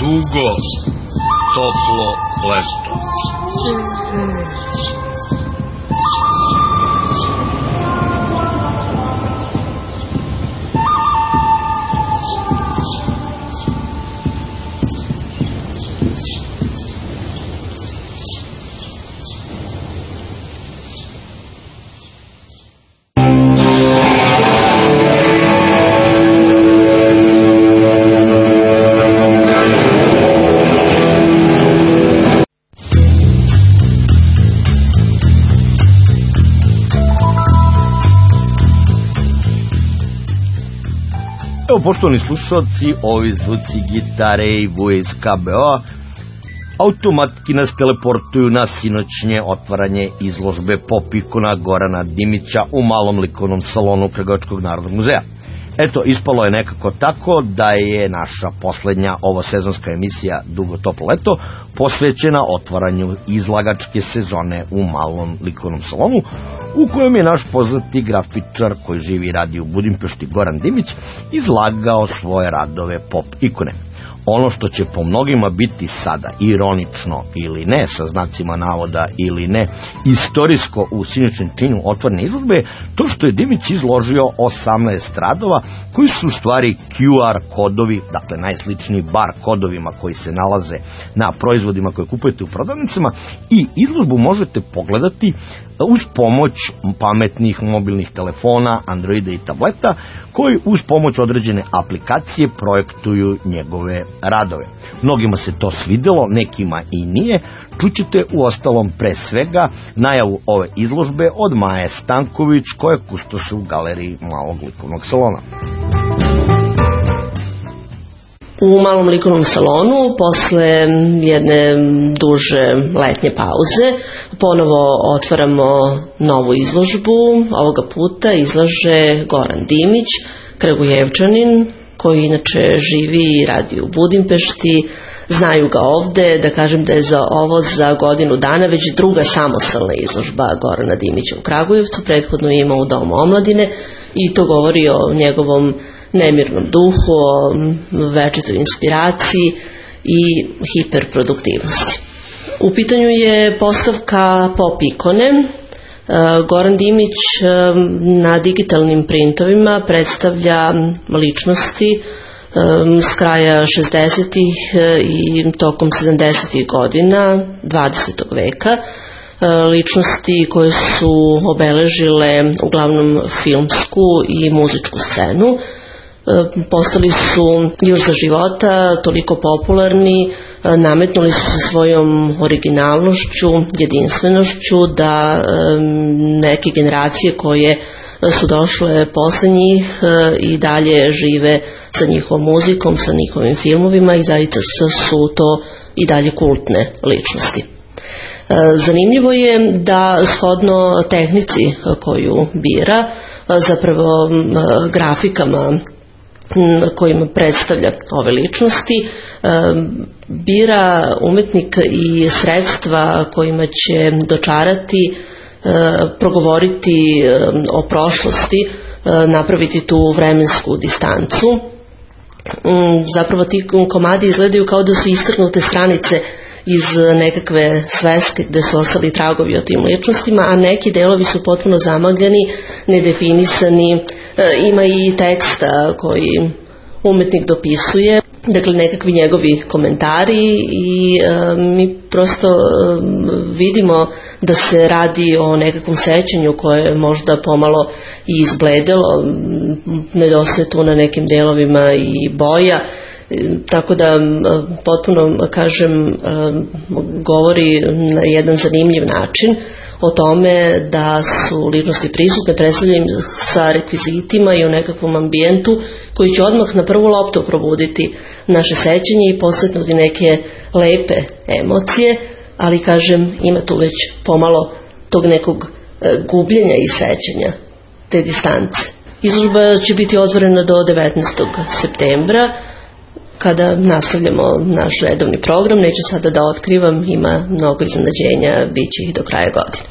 dugo, toplo leto. Evo, poštovani slušalci, ovi zvuci gitare i vuje iz KBO automatski nas teleportuju na sinoćnje otvaranje izložbe pop ikona Gorana Dimića u malom likovnom salonu Kragujevačkog narodnog muzeja. Eto, ispalo je nekako tako da je naša poslednja ovosezonska emisija Dugo toplo leto posvećena otvaranju izlagačke sezone u malom likovnom salonu, u kojem je naš poznati grafičar koji živi i radi u Budimpešti Goran Dimić izlagao svoje radove pop ikone. Ono što će po mnogima biti sada ironično ili ne, sa znacima navoda ili ne, istorijsko u sinoćnom činu otvorene izložbe je to što je Dimić izložio 18 radova koji su u stvari QR kodovi, dakle najsličniji bar kodovima koji se nalaze na proizvodima koje kupujete u prodavnicama, i izložbu možete pogledati uz pomoć pametnih mobilnih telefona, Androida i tableta, koji uz pomoć određene aplikacije projektuju njegove radove. Mnogima se to svidelo, nekima i nije. Čućete u ostalom pre svega najavu ove izložbe od Maje Stanković, koja je kustos u galeriji malog likovnog salona. U malom likovnom salonu, posle jedne duže letnje pauze, ponovo otvaramo novu izložbu. Ovoga puta izlaže Goran Dimić, Kragujevčanin, koji inače živi i radi u Budimpešti. Znaju ga ovde, da kažem da je za godinu dana već druga samostalna izložba Gorana Dimića u Kragujevcu. Prethodno je imao u Domu omladine i to govori o njegovom nemirnom duhu, o večitoj inspiraciji i hiperproduktivnosti. U pitanju je postavka pop ikone. Goran Dimić na digitalnim printovima predstavlja ličnosti s kraja 60-ih i tokom 70-ih godina 20. veka, ličnosti koje su obeležile uglavnom filmsku i muzičku scenu. Postali su još za života toliko popularni, nametnuli su se svojom originalnošću, jedinstvenošću, da neke generacije koje su došle posle njih i dalje žive sa njihovom muzikom, sa njihovim filmovima, i zaista su to i dalje kultne ličnosti. Zanimljivo je da shodno tehnici koju bira, zapravo grafikama kojima predstavlja ove ličnosti, bira umetnik i sredstva kojima će dočarati, progovoriti o prošlosti, napraviti tu vremensku distancu. Zapravo ti komadi izgledaju kao da su istrgnute stranice iz nekakve sveske gde su ostali tragovi o tim ličnostima, a neki delovi su potpuno zamagljeni, nedefinisani. Ima i teksta koji umetnik dopisuje, dakle nekakvi njegovi komentari, i mi prosto vidimo da se radi o nekakvom sećanju koje je možda pomalo i izbledelo, nedostaje tu na nekim delovima i boja, tako da potpuno, kažem, govori na jedan zanimljiv način o tome da su ličnosti prisutne, predstavljene sa rekvizitima i u nekakvom ambijentu koji će odmah na prvu loptu probuditi naše sećanje i podstaknuti neke lepe emocije, ali, kažem, ima tu već pomalo tog nekog gubljenja i sećanja, te distance. Izložba će biti otvorena do 19. septembra, kada nastavljamo naš redovni program. Neću sada da otkrivam, ima mnogo iznenađenja, bit će ih do kraja godine.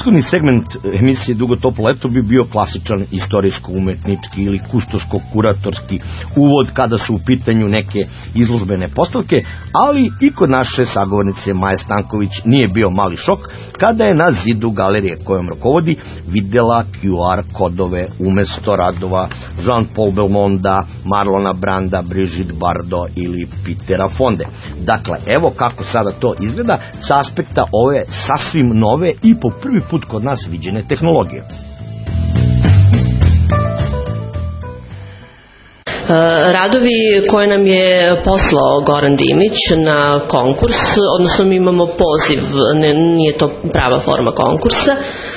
Prethodni segment emisije Dugo toplo leto bi bio klasičan istorijsko-umetnički ili kustosko-kuratorski uvod kada su u pitanju neke izložbene postavke, ali i kod naše sagovornice Maje Stanković nije bio mali šok kada je na zidu galerije kojom rukovodi videla QR kodove umesto radova Jean-Paul Belmonda, Marlona Branda, Brigitte Bardot ili Petera Fonde. Dakle, evo kako sada to izgleda sa aspekta ove sasvim nove i po prvi put kod nas viđene tehnologije. Radovi koje nam je poslao Goran Dimić na konkurs, odnosno mi imamo poziv, nije to prava forma konkursa,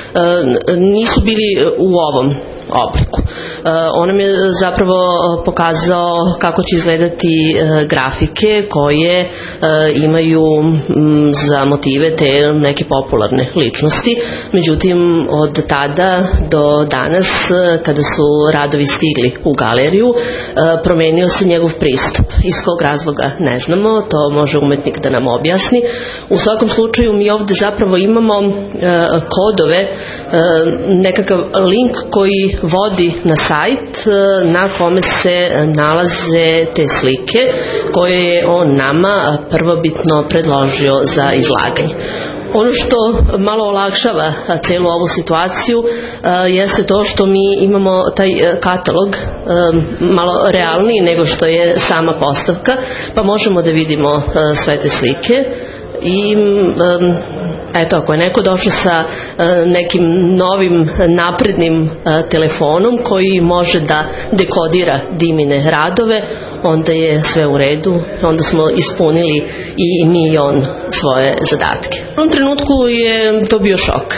nisu bili u ovom obliku. On nam je zapravo pokazao kako će izgledati grafike koje imaju za motive te neke popularne ličnosti. Međutim, od tada do danas, kada su radovi stigli u galeriju, promenio se njegov pristup. Iz kog razloga ne znamo, to može umetnik da nam objasni. U svakom slučaju mi ovde zapravo imamo kodove, nekakav link koji vodi na sajt na kome se nalaze te slike koje je on nama prvobitno predložio za izlaganje. Ono što malo olakšava celu ovu situaciju jeste to što mi imamo taj katalog malo realniji nego što je sama postavka, pa možemo da vidimo sve te slike i eto, ako je neko došao sa nekim novim naprednim telefonom koji može da dekodira Dimine radove, onda je sve u redu, onda smo ispunili i mi i on svoje zadatke. U ovom trenutku je to bio šok.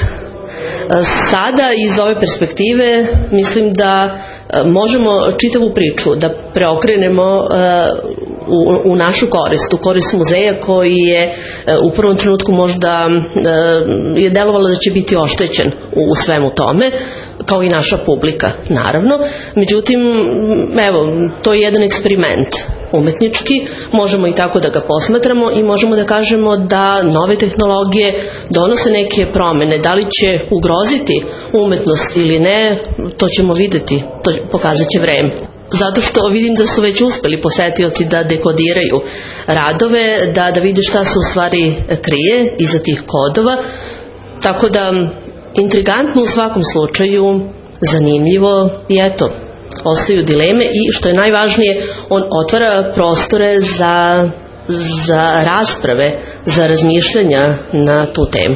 Sada iz ove perspektive mislim da možemo čitavu priču da preokrenemo u našu korist, u korist muzeja koji je u prvom trenutku možda je delovalo da će biti oštećen u svemu tome, kao i naša publika, naravno. Međutim, evo, to je jedan eksperiment umetnički, možemo i tako da ga posmatramo i možemo da kažemo da nove tehnologije donose neke promene. Da li će ugroziti umetnost ili ne, to ćemo videti, to pokazat će vreme. Zato što vidim da su već uspeli posetioci da dekodiraju radove, da vide šta se u stvari krije iza tih kodova, tako da intrigantno u svakom slučaju, zanimljivo i eto, ostaju dileme i što je najvažnije, on otvara prostore za rasprave, za razmišljanja na tu temu.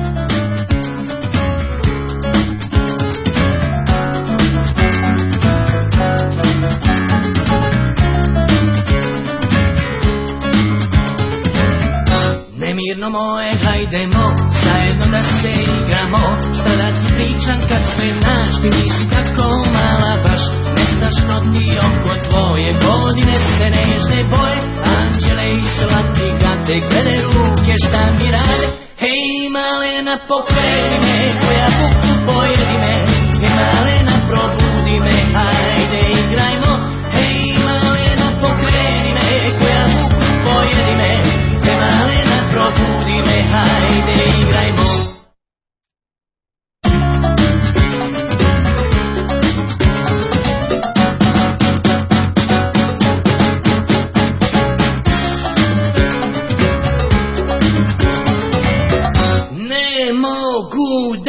Nemirno moje, hajdemo, zajedno da se igramo. Šta da ti pričam kad sve znaš, ti nisi tako mala baš. Nestašno ti oko tvoje, godine se nežne boje. Anđele i slatnika te glede ruke šta mi rade. Hej malena, pokreni me, koja buku pojedi me. Hej malena, probudi me, hajde igrajmo. Hej malena, pokreni me, koja buku pojedi me. Hej malena, probudi me, hajde igrajmo. Ne mogu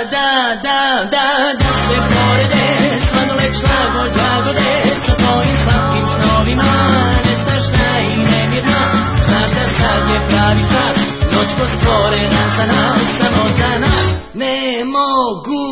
da se porede, sladoled šlagod jagode, sa tvojim slatkim snovima, nestašna i nemirna. Znaš da sad je pravi čas, noćko stvorena za nas, samo za nas. Ne mogu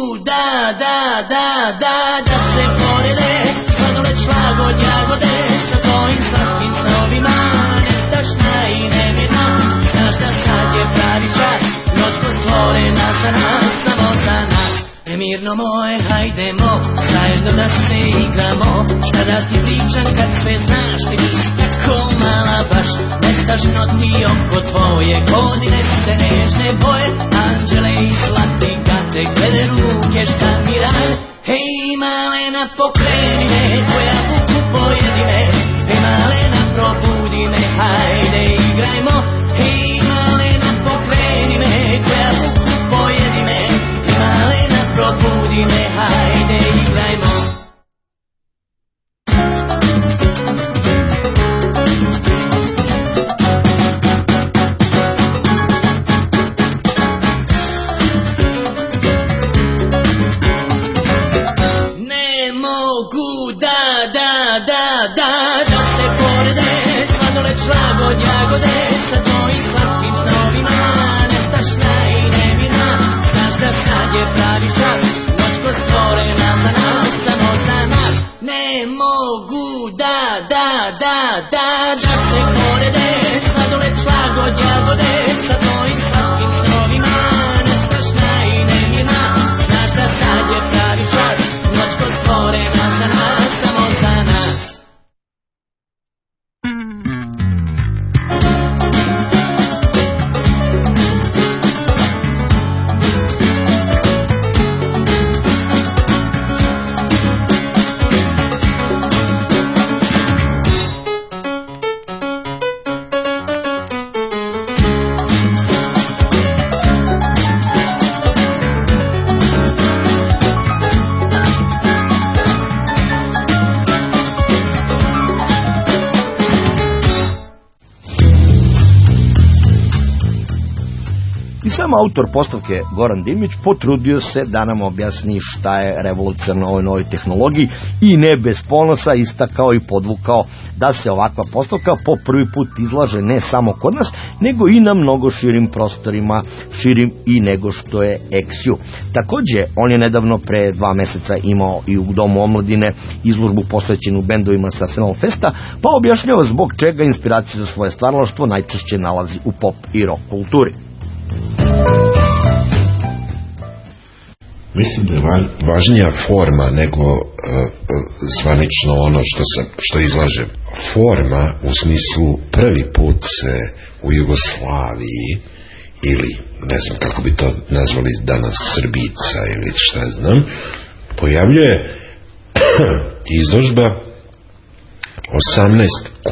da se porede, sladoled šlagod jagode, sa tvojim slatkim snovima, nestašna i nemirna. Znaš da sad je pravi čas, noćko stvorena za nas, samo za nas. Nemirno moje, hajdemo, zajedno da se igramo. Šta da ti pričam kad sve znaš, ti nisi tako mala baš. Nestašno ti oko tvoje, godine se nežne boje. Anđele i slatnika te glede ruke šta mi rade. Hej malena, pokreni me, koja buku pojedi me. Hej malena, probudi me, hajde igrajmo. Hej malena, pokreni me, koja buku pojedi me. godine, hajde igrajmo. Ne mogu da se porede, sladoled, šlagod, jagode, sa tvojim slatkim snovima, nestašna i nemirna, znaš da sad je pravi čas, noćko stvorena za nas, samo za nas. Ne mogu da se porede, sladoled, šlagod, jagode, sa tvojim slatkim snovima, nestašna i nemirna, znaš da sad je pravi čas, noćko stvorena za nas, samo za nas. Sam autor postavke Goran Dimić potrudio se da nam objasni šta je revolucionarno ovoj novoj tehnologiji i ne bez ponosa istakao i podvukao da se ovakva postavka po prvi put izlaže ne samo kod nas, nego i na mnogo širim prostorima, širim i nego što je Exju. Takođe, on je nedavno pre 2 meseca imao i u Domu omladine izložbu posvećenu bendovima sa Arsenal Festa, pa objašnjava zbog čega inspiraciju za svoje stvaralaštvo najčešće nalazi u pop i rock kulturi. Mislim da je važnija forma nego zvanično ono što izlažem. Forma u smislu prvi put se u Jugoslaviji ili ne znam kako bi to nazvali danas Srbica ili šta znam, pojavljuje izložba 18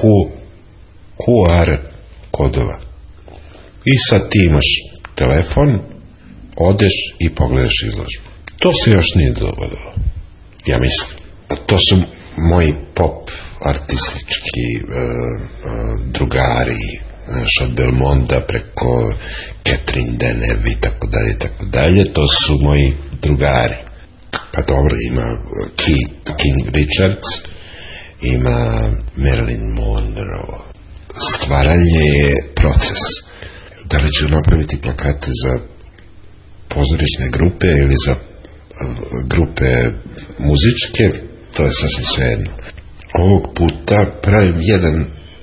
QR kodova. I sad ti imaš telefon, odeš i pogledaš izložbu. To se još nije dogodilo, ja mislim. To su moji pop artistički drugari, znaš, od Belmonda preko Catherine Deneuve i tako dalje, to su moji drugari. Pa dobro, ima King Richards, ima Marilyn Monroe. Stvaranje je proces. Da li ću napraviti plakate za pozorišne grupe ili za grupe muzičke, to je sasvim svejedno. Ovog puta pravim jedan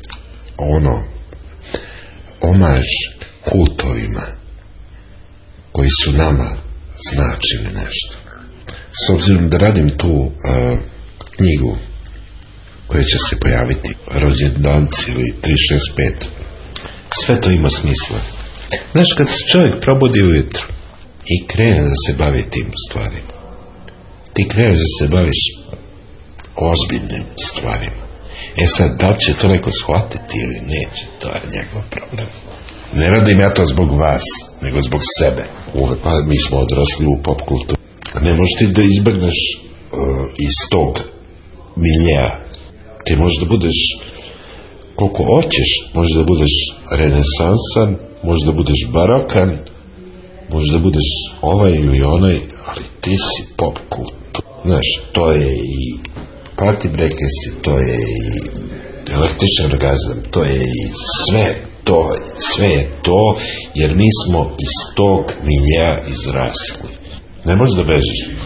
omaž kultovima koji su nama značili nešto. S obzirom da radim tu knjigu koja će se pojaviti rođendanci ili 365, sve to ima smisla. Znaš, kad se čovjek probudi ujutro i krene da se bavi tim stvarima, ti kreneš da se baviš ozbiljnim stvarima. E sad, da li će to neko shvatiti ili neće, to je njegov problem. Ne radim ja to zbog vas, nego zbog sebe. Pa mi smo odrasli u pop kulturu. Ne možeš ti da izbrneš iz tog miljeja. Ti možeš da budeš koliko hoćeš, možeš da budeš renesansan, možeš da budeš barokan, možeš da budeš ovaj ili onaj, ali ti si pop kultura. Znaš, to je i Party Breakers, to je i električan orgazam, to je i sve je to, jer mi smo iz tog miljeja izrasli. Ne možeš da bežiš.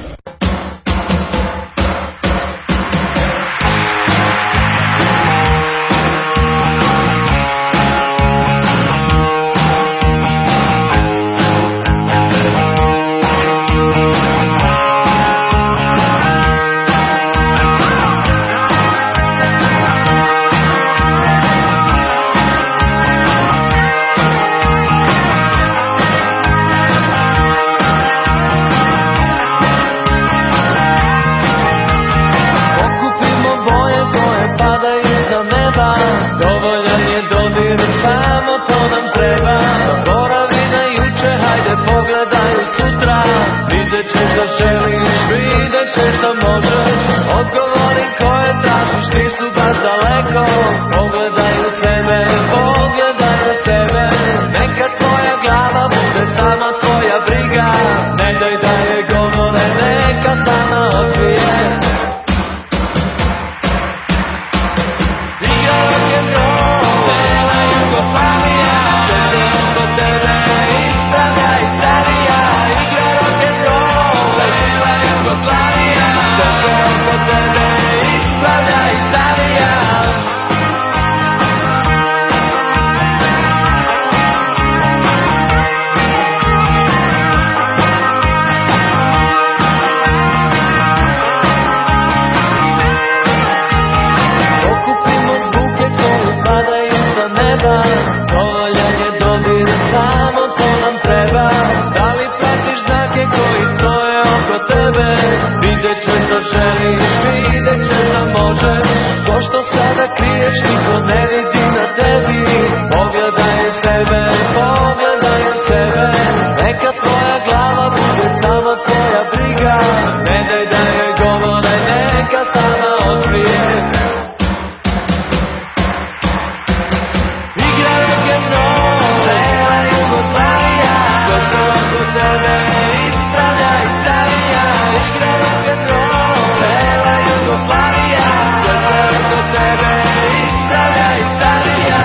odgovori koje tražiš nisu baš daleko. Pogledaj u sebe, pogledaj u sebe. Neka tvoja glava bude sama tvoja briga. Ne daj da je govore, neka sama odbije. Igra rock'n'roll, cela Jugoslavija. Sve se oko tebe ispravlja i savija. Igra rock'n'roll, cela Jugoslavija. Sve se oko tebe ispravlja i savija. Okupimo zvuke koje padaju sa neba. Dovoljan je dodir, samo to nam treba. Da li pratiš znake koji stoje oko tebe? Vidjet će što želiš, vidjet će što možeš. To što sada kriješ niko ne vidi na tebi. Pogledaj u sebe, pogledaj u sebe. Neka tvoja glava bude samo tvoja briga. Ne daj da je govore, neka sama otkrije. Igra rock'n'roll, cela Jugoslavija. Sve se oko tebe ispravlja i savija. Igra rock'n'roll, cela Jugoslavija. Sve se oko tebe ispravlja i savija.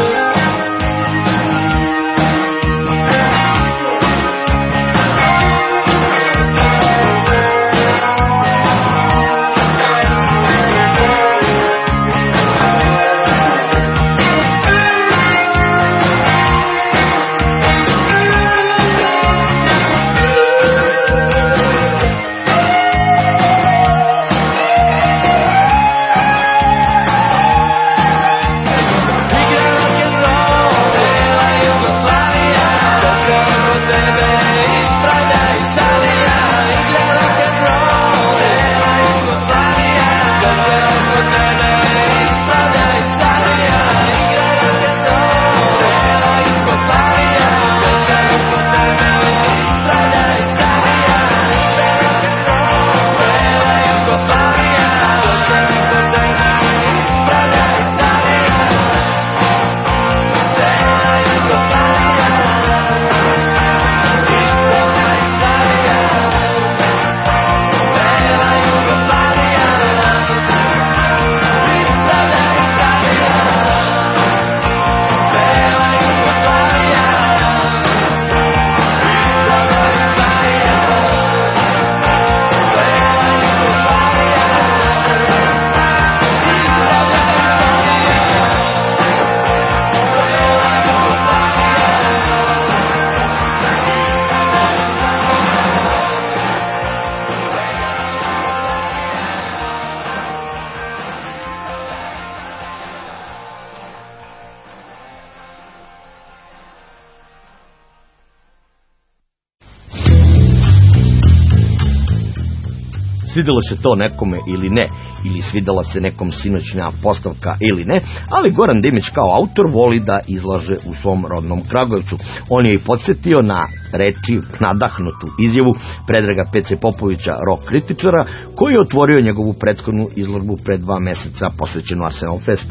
Svidjelo se to nekome ili ne, ili svidjela se nekom sinoćnja postavka ili ne, ali Goran Dimić kao autor voli da izlaže u svom rodnom Kragujevcu. On je i podsjetio na reči nadahnutu izjavu Predraga Pece Popovića, rock kritičara, koji je otvorio njegovu prethodnu izložbu pre 2 meseca posvećenu Arsenal Festu.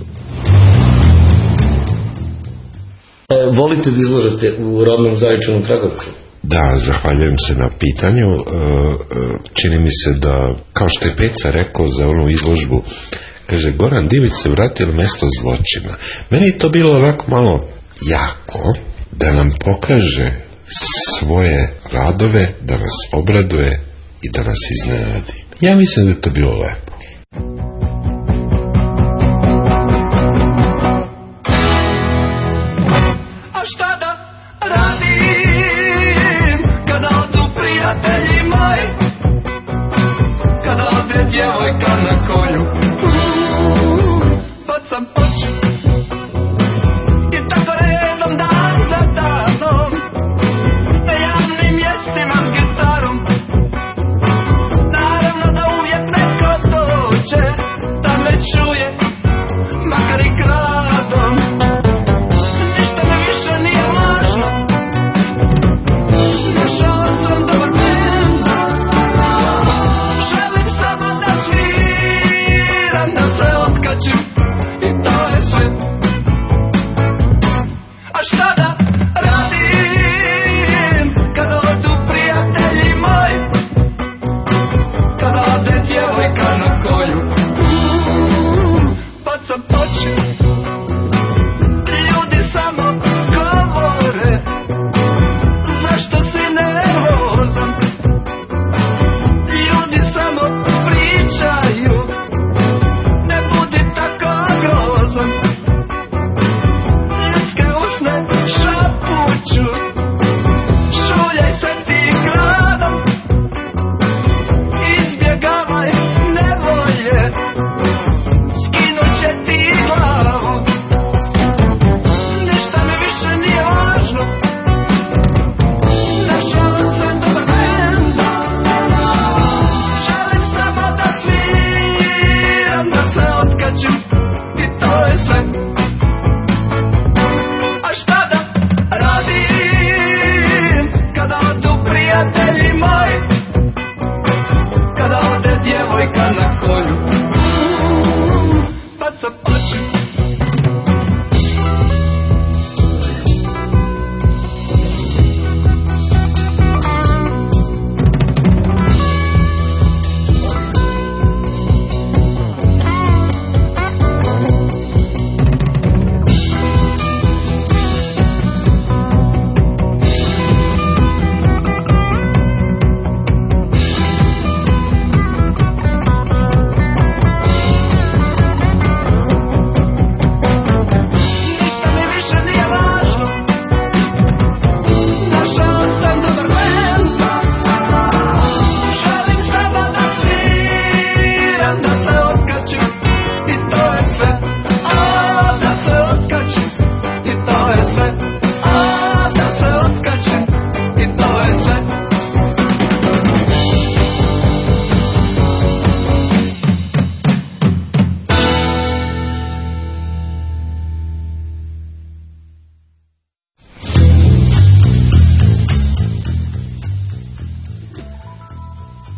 Volite da izlažete u rodnom Zaječanom Kragujevcu? Da, zahvaljujem se na pitanju. Čini mi se da, kao što je Peca rekao za onu izložbu, kaže, Goran Dimić se vratio na mesto zločina. Meni je to bilo onako malo jako, da nam pokaže svoje radove, da nas obraduje i da nas iznenadi. Ja mislim da je to bilo lepo. A šta da radim kada odu prijatelji moji, kada ode djevojka na konju, bacam oči i tako redom dan za danom, na javnim mjestima s gitarom. Naravno da uvijek neko dođe da me čuje, makar i gradom. Ništa mi više nije važno, našao sam dobar bend. Želim samo da sviram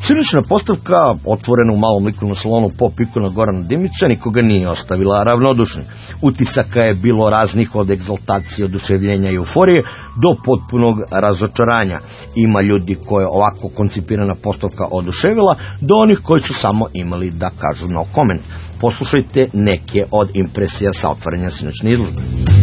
Sinoćna postavka, otvorena u malom likovnom salonu Pop ikona Gorana Dimića, nikoga nije ostavila ravnodušnim. Utisaka je bilo raznih, od egzaltacije, oduševljenja i euforije do potpunog razočaranja. Ima ljudi koje ovako koncipirana postavka oduševila, do onih koji su samo imali da kažu no comment. Poslušajte neke od impresija sa otvaranja sinoćne izložbe.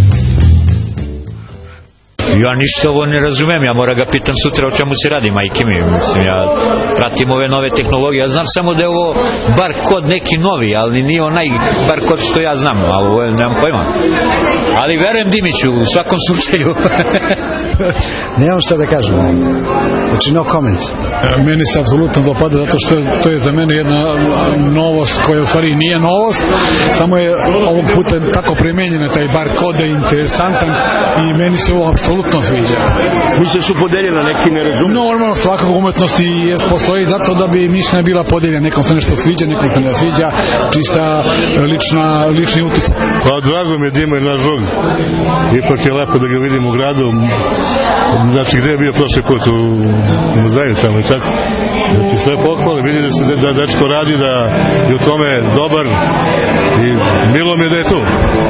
Ja ništa ovo ne razumem, ja moram ga pitam sutra o čemu se radi, majke mi. Mislim, ja pratim ove nove tehnologije, ja znam samo da je ovo bar kod neki novi, ali nije onaj bar kod što ja znam, ali ovo nemam pojma. Ali verujem Dimiću, u svakom slučaju. Nemam šta da kažem, znači no comment. Meni se apsolutno dopada zato što to je za mene jedna novost koja u stvari nije novost, samo je ovog puta tako primenjena, taj bar kod je interesantan i meni se ovo apsolutno sviđa. Mislim su podeljena neki nerazumni. Normalno, svakako umetnost i postoji zato da bi mišljenja bila podeljena, nekom se nešto sviđa, nekom se ne sviđa, čista lični utis. Pa drago mi je da ima i naš žog. Ipak je lepo da ga vidim u gradu. Znači gde je bio prošli put u muzeju tamo i tako. Znači sve pohvale, vidi da dečko radi, da je u tome dobar i milo mi je da je tu.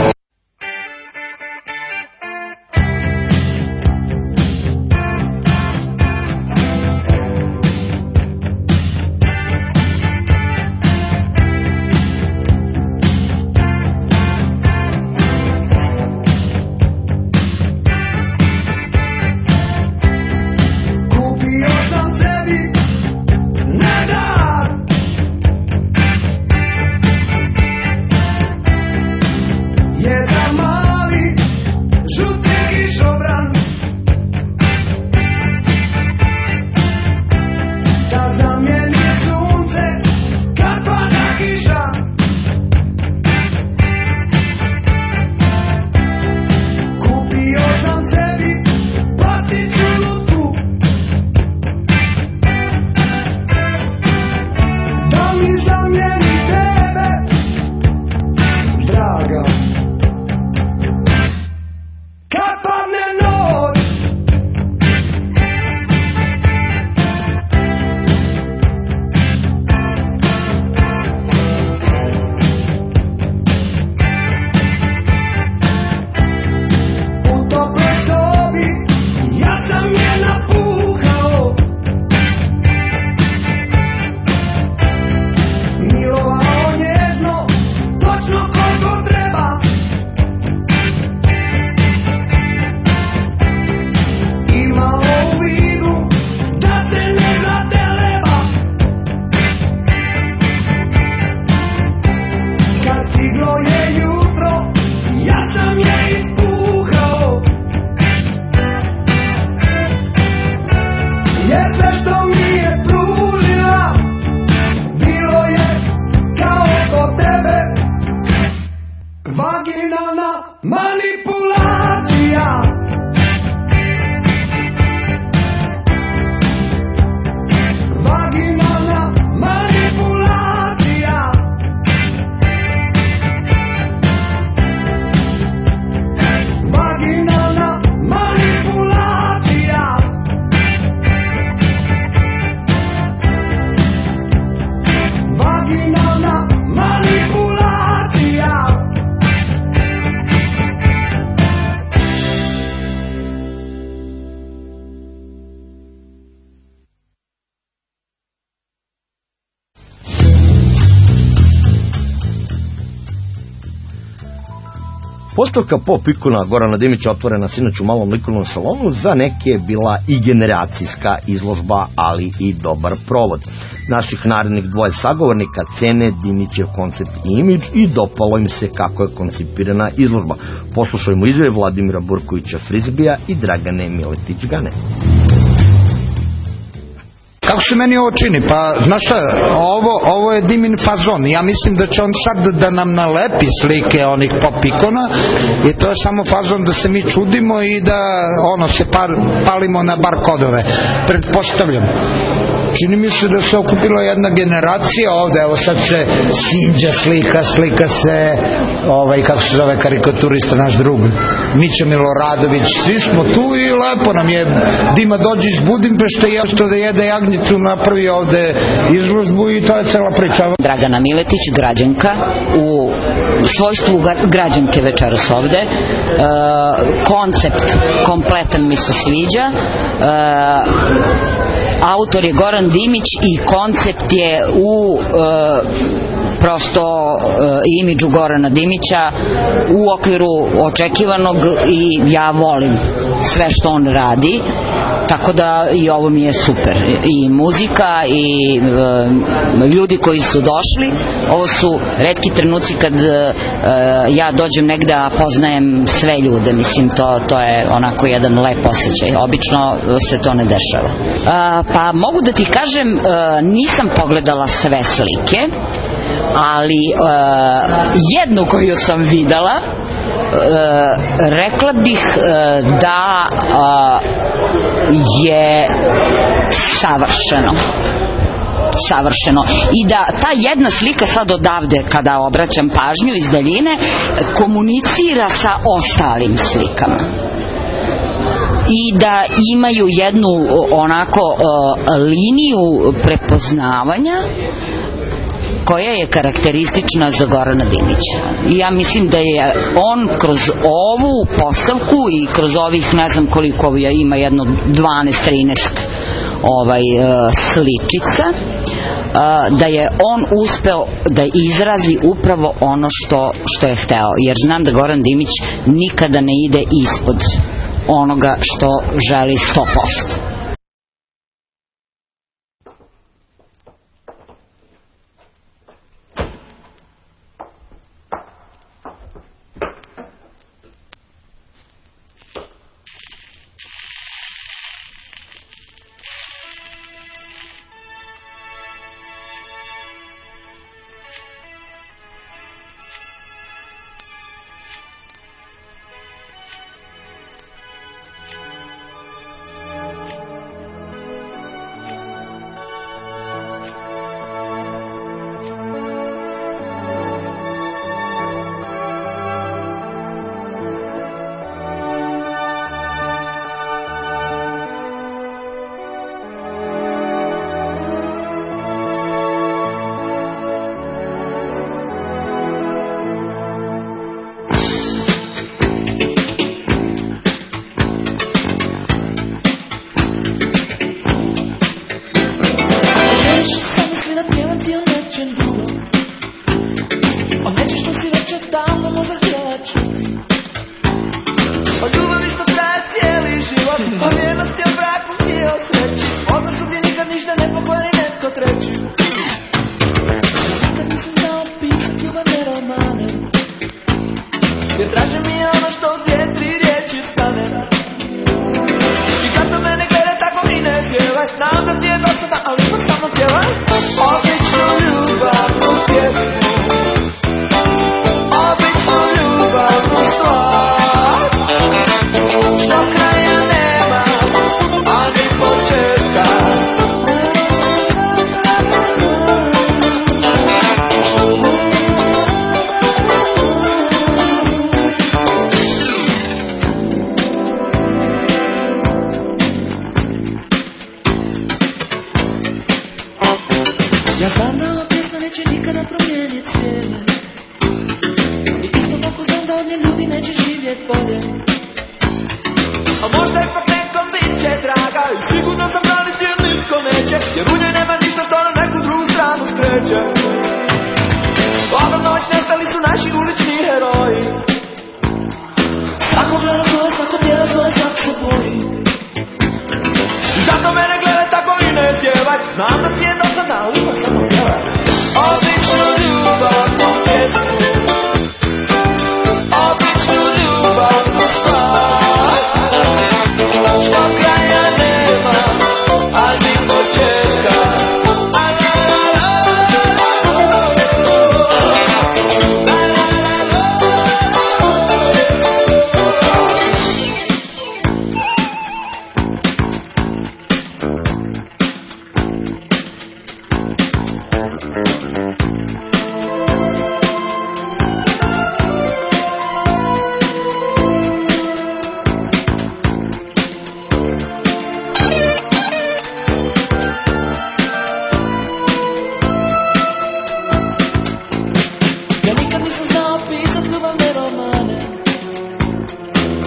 Postavka Pop ikona Gorana Dimića otvorena sinoć u malom likovnom salonu, za neke je bila i generacijska izložba, ali i dobar provod. Naših narednih dvoje sagovornika cene Dimićev koncept i imidž i dopalo im se kako je koncipirana izložba. Poslušajmo izjave Vladimira Burkovića Frizbija i Dragane Miletić-Gane. Kako se meni ovo čini? Pa, znaš šta, ovo je Dimin fazon. Ja mislim da će on sad da nam nalepi slike onih pop ikona i to je samo fazon da se mi čudimo i da se palimo na bar kodove. Pretpostavljam. Čini mi se da se okupila jedna generacija ovde, evo sad se Sinđa slika se, kako se zove karikaturista, naš drug. Mića Miloradović, svi smo tu i lepo nam je. Dima dođe iz Budimpešte i što da jede jagnjicu, napravi ovde izložbu i to je cela priča. Dragana Miletić, građanka, u svojstvu građanke večeras ovde. Koncept kompletan mi se sviđa. Autor je Goran Dimić i koncept je u prosto imidžu Gorana Dimića u okviru očekivanog i ja volim sve što on radi, tako da i ovo mi je super, i muzika i ljudi koji su došli. Ovo su retki trenuci kad ja dođem negde a poznajem sve ljude, mislim to je onako jedan lep osjećaj, obično se to ne dešava. Pa mogu da ti kažem, nisam pogledala sve slike, ali jednu koju sam videla, rekla bih da je savršeno i da ta jedna slika sad odavde kada obraćam pažnju iz daljine komunicira sa ostalim slikama i da imaju jednu onako liniju prepoznavanja koja je karakteristična za Gorana Dimića. I ja mislim da je on kroz ovu postavku i kroz ovih, ne znam koliko ima, jedno 12-13 sličica, da je on uspeo da izrazi upravo ono što je hteo. Jer znam da Goran Dimić nikada ne ide ispod onoga što želi 100%.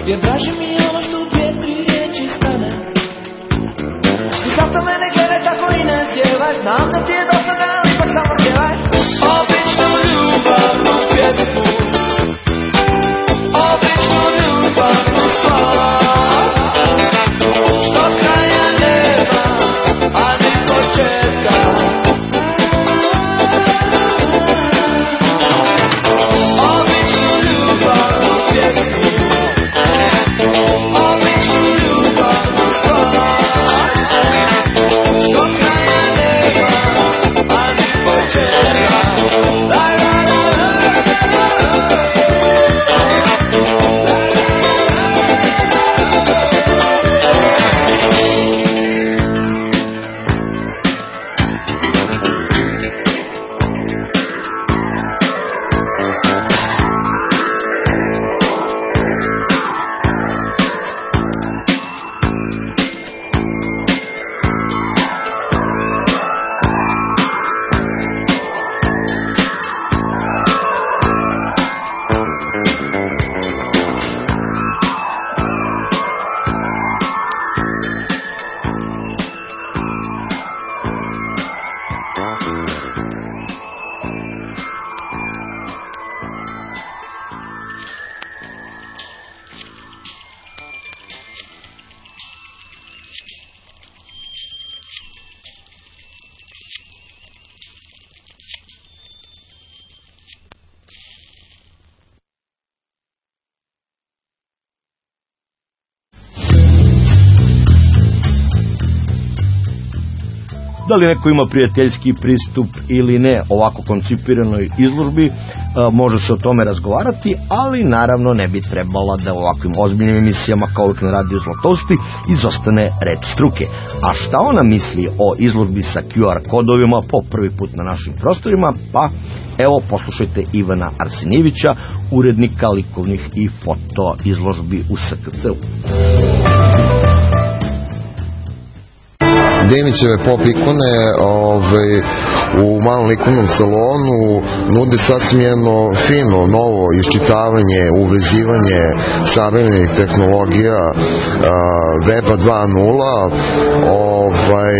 je draže mi je ono što u 2-3 riječi stane. I zato mene gledaj tako i ne zjevaj, znam da ti je dosadno, ali ipak samo pjevaj. Običnu ljubavnu pjesmu, običnu ljubavnu stvar, što kraja nema, a ni početka. Običnu ljubavnu pjesmu, običnu ljubavnu stvar, što kraja nema, a ni početka. Da li neko ima prijateljski pristup ili ne ovako koncipiranoj izložbi, može se o tome razgovarati, ali naravno ne bi trebala da u ovakvim ozbiljnim emisijama kao uvijek na radiju Zlatosti izostane reč struke. A šta ona misli o izložbi sa QR kodovima po prvi put na našim prostorima? Pa evo poslušajte Ivana Arsenijevića, urednika likovnih i foto izložbi u SKC-u. Dimićeve pop ikone u malom likovnom salonu nude sasvim jedno fino, novo iščitavanje, uvezivanje savremenih tehnologija Weba 2.0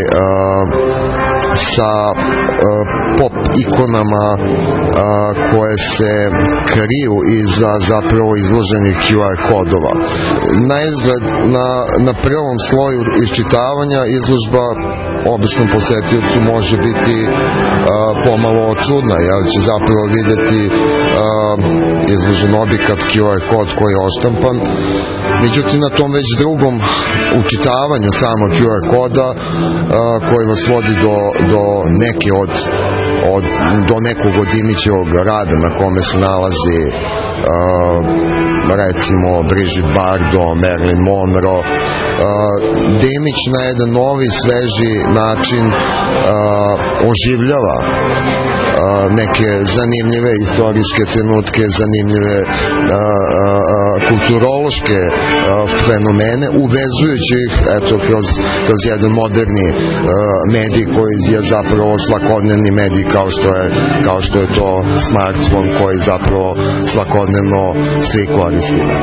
sa pop ikonama koje se kriju iza zapravo izloženih QR kodova. Na izgled, na prvom sloju iščitavanja izložba običnom posetiocu može biti pomalo čudna, jer će zapravo videti izložen objekat QR kod koji je oštampan. Međutim, na tom već drugom učitavanju samog QR koda koji vas vodi do nekog od Dimićevog rada na kome se nalazi recimo Brigitte Bardot, Marilyn Monroe, Dimić na jedan novi, sveži način oživljava neke zanimljive istorijske trenutke, zanimljive kulturološke fenomene, uvezujući ih kroz jedan moderni medij koji je zapravo svakodnevni medij kao što je to smartphone koji zapravo svakodnevno svi koristimo.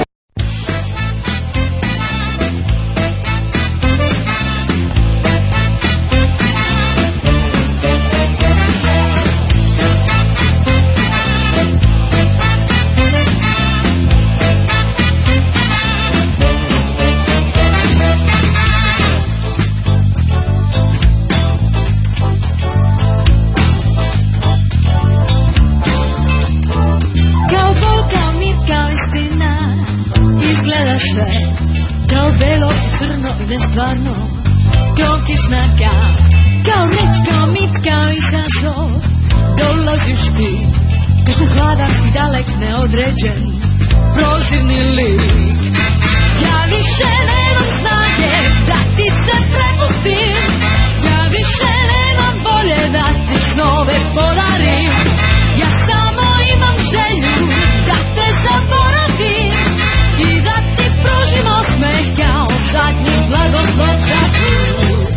Stvarno, kao kišna kap, kao reč, kao mit, kao izazov. Dolaziš ti, tako hladan i dalek, neodređen, prozirni lik. Ja više nemam snage da ti se preputim, ja više nemam volje da ti snove podarim. Ja samo imam želju da te zaboravim i da ti pružim osmeh kao zadnji blagoslov za put.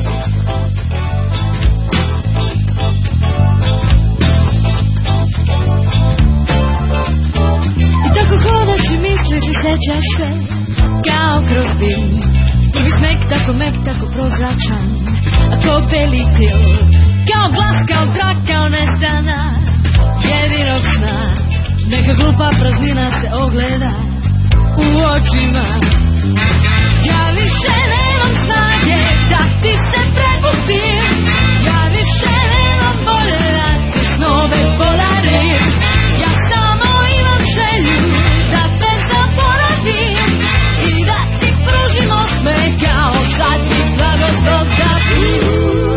I tako hodaš i misliš i sećaš se kao kroz dim. Prvi sneg tako mek, tako prozračan, a ko beli til, kao glas, kao trak, kao nestana jedinog sna. Neka glupa praznina se ogleda u očima. Ja više nemam snage da ti se prepustim, ja više nemam volje da ti snove podarim. Ja samo imam želju da te zaboravim i da ti pružim osmeh kao zadnji blagoslov za put.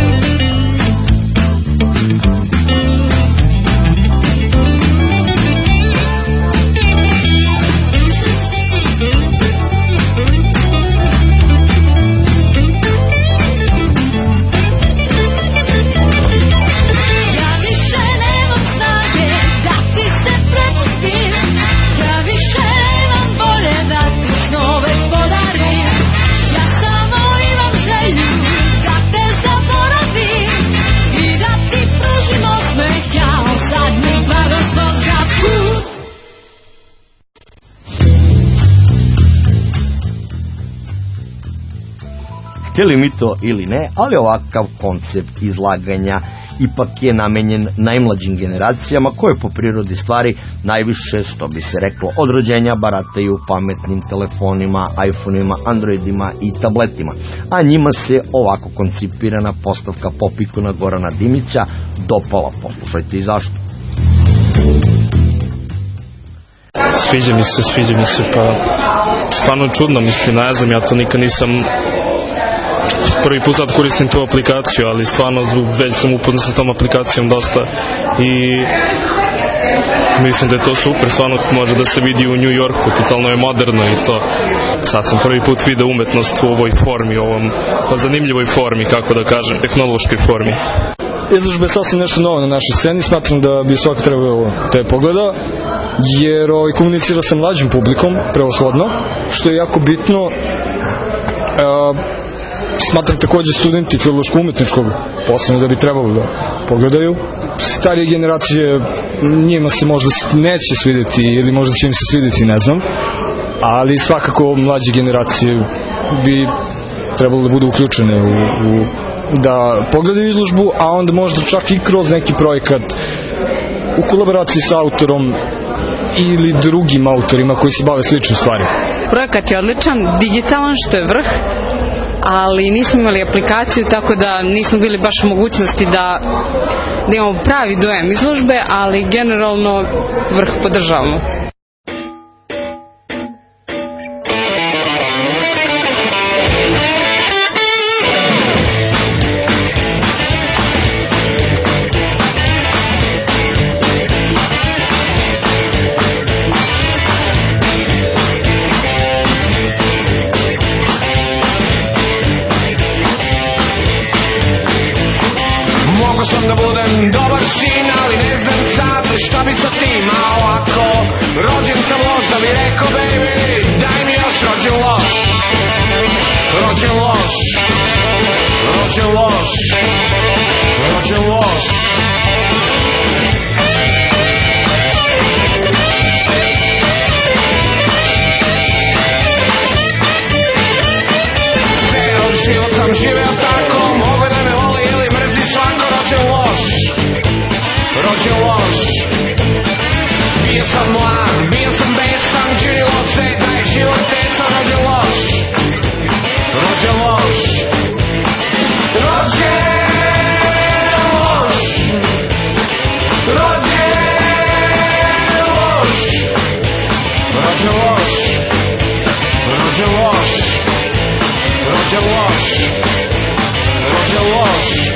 Htjeli mi to ili ne, ali ovakav koncept izlaganja ipak je namenjen najmlađim generacijama koje po prirodi stvari najviše, što bi se reklo, od rođenja barataju pametnim telefonima, iPhoneima, Androidima i tabletima. A njima se ovako koncipirana postavka pop-ikona Gorana Dimića dopala. Poslušajte i zašto. Sviđa mi se, pa stvarno čudno, mislim, ne znam, ja to nikad nisam, prvi put sad koristim tu aplikaciju, ali stvarno već sam upoznat sa tom aplikacijom dosta i mislim da je to super, stvarno može da se vidi u New Yorku, totalno je moderno i to. Sad sam prvi put vidio umetnost u ovoj formi, u ovom zanimljivoj formi, kako da kažem, tehnološkoj formi. Izložba je sasvim nešto novo na našoj sceni, smatram da bi svako trebao te pogleda, jer komunicira sa mlađim publikom, prevashodno, što je jako bitno. Smatram takođe studenti filološko-umetničkog posebno da bi trebalo da pogledaju. Starije generacije njima se možda neće svidjeti ili možda će im se svidjeti, ne znam, ali svakako mlađe generacije bi trebalo da budu uključene da pogledaju izložbu, a onda možda čak i kroz neki projekat u kolaboraciji sa autorom ili drugim autorima koji se bave sličnim stvarima. Projekat je odličan, digitalan, što je vrh, ali nismo imali aplikaciju, tako da nismo bili baš u mogućnosti da imamo pravi dojam izložbe, ali generalno vrh podržavamo. Šta bi sa tim, a ovako rođen sam loš, da bi rekao baby, daj mi još rođen loš. Rođen loš, rođen loš, rođen loš. Ceo život sam živeo tako, mogu da me voli ili mrzi svako, rođen loš. Rođen loš. Bio sam mlad, bio sam besan, činilo se da je život tesan, rođen loš. Rođen loš. Rođen loš. Rođen loš. Rođen loš. Rođen loš. Rođen loš. Rođen loš.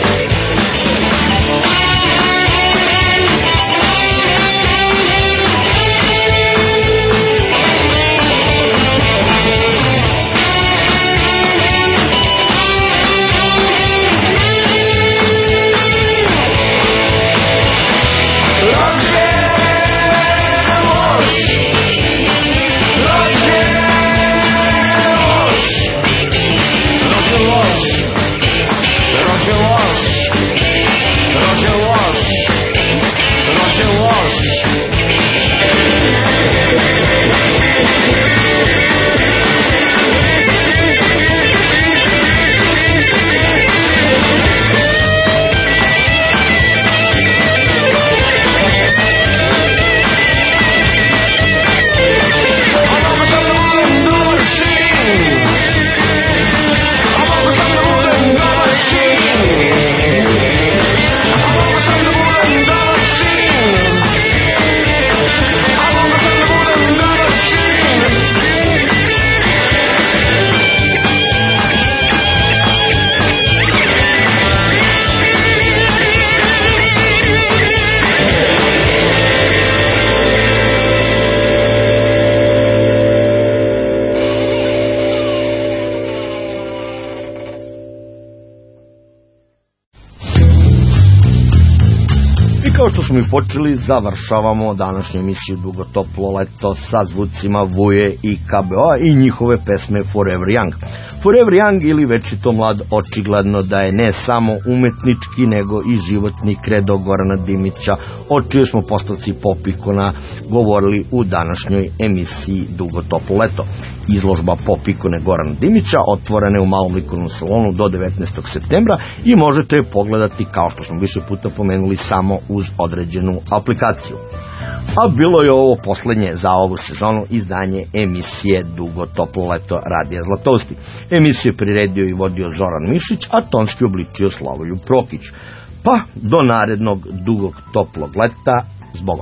Rođen smo i počeli, završavamo današnju emisiju Dugo toplo leto sa zvucima Vuje i KBO i njihove pesme Forever Young. Forever Young ili Večito mlad očigledno da je ne samo umetnički nego i životni kredo Gorana Dimića, o čijoj smo postavci pop ikona govorili u današnjoj emisiji Dugo toplo leto. Izložba pop ikone Gorana Dimića otvorena je u Malom likovnom salonu do 19. septembra i možete je pogledati, kao što smo više puta pomenuli, samo uz određenu aplikaciju. A bilo je ovo poslednje za ovu sezonu izdanje emisije Dugo toplo leto Radija Zlatousti. Emisiju je priredio i vodio Zoran Mišić, a tonski obličio Slavoljub Prokić. Pa do narednog dugog toplog leta, zbogom.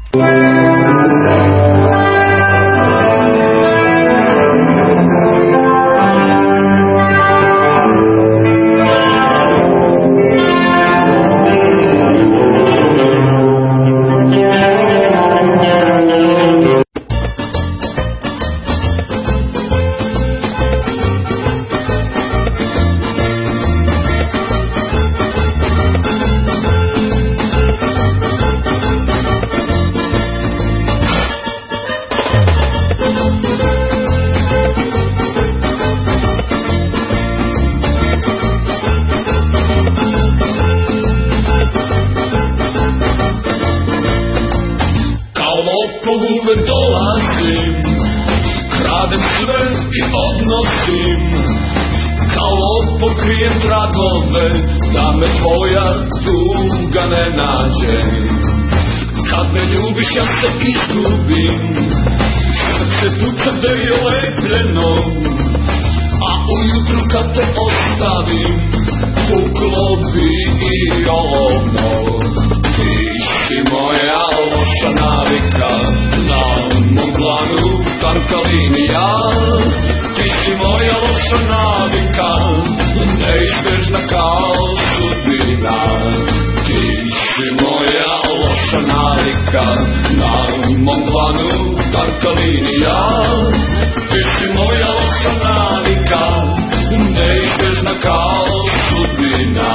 Da me tvoja tuga ne nađe. Kad me ljubiš ja se izgubim, srce puca da je lepljeno, a ujutru kad te ostavim puklo bi i olovno. Ti si moja loša navika, na mom planu tanka linija. Ti si moja loša navika, neizbežna kao sudbina. Ti si moja loša navika, na mom planu tanka linija. Ti si moja loša navika, neizbežna kao sudbina.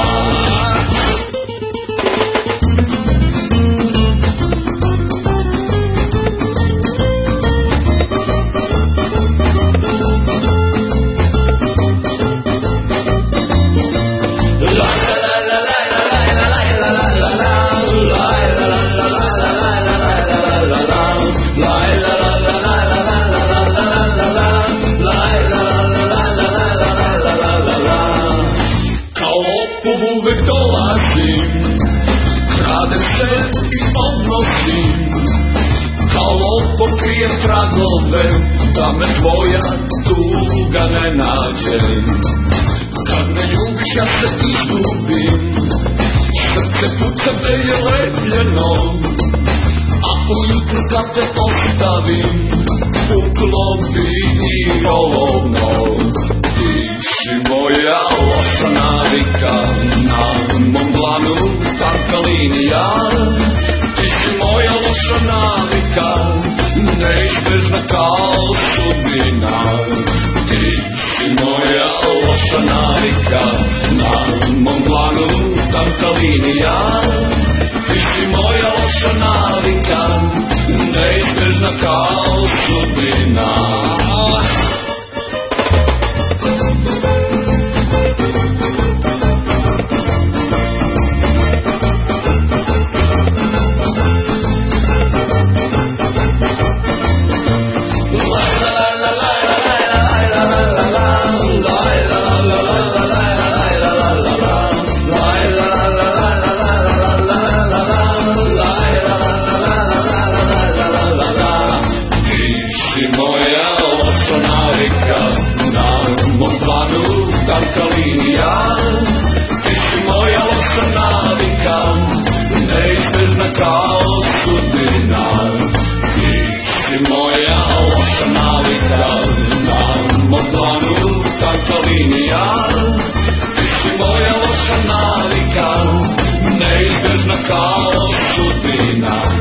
Pokrijem tragove, da me tvoja tuga ne nađe. Kad me ljubiš ja se izgubim, srce puca da je lepljeno, a ujutru kad te ostavim puklo bi i olovno. Ti si moja loša navika, na mom planu tanka linija. Ti si moja loša navika, neizbežna kao sudbina. Ti si moja loša navika, na mom planu tanka linija. Ti si moja loša navika, neizbežna kao sudbina. Tanka linija, ti si moja loša navika, neizbežna kao sudbina. Ti si moja loša navika, na mom planu tanka linija. Ti si moja loša navika, neizbežna kao sudbina.